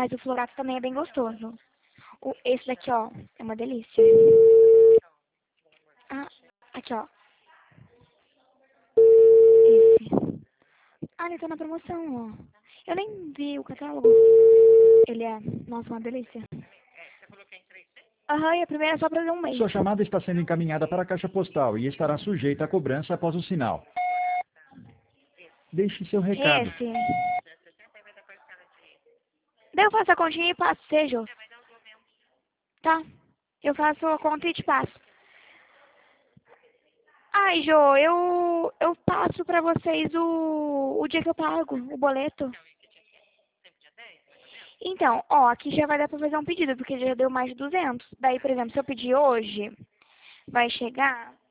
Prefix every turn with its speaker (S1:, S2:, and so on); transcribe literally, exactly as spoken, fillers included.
S1: Mas o florato também é bem gostoso. O, esse daqui, ó, é uma delícia. Ah, aqui, ó. Esse. Ah, ele tá na promoção, ó. Eu nem vi o catálogo. Ele é, nossa, uma delícia. Aham, e a primeira é só pra fazer um mês.
S2: Sua chamada está sendo encaminhada para a caixa postal e estará sujeita à cobrança após o sinal. Deixe seu recado.
S1: Esse. Daí eu faço a continha e passo, seja. Tá. Eu faço a conta e te passo. Ai, Jô, eu, eu passo pra vocês o, o dia que eu pago, o boleto. Então, ó, aqui já vai dar pra fazer um pedido, porque já deu mais de duzentos. Daí, por exemplo, se eu pedir hoje, vai chegar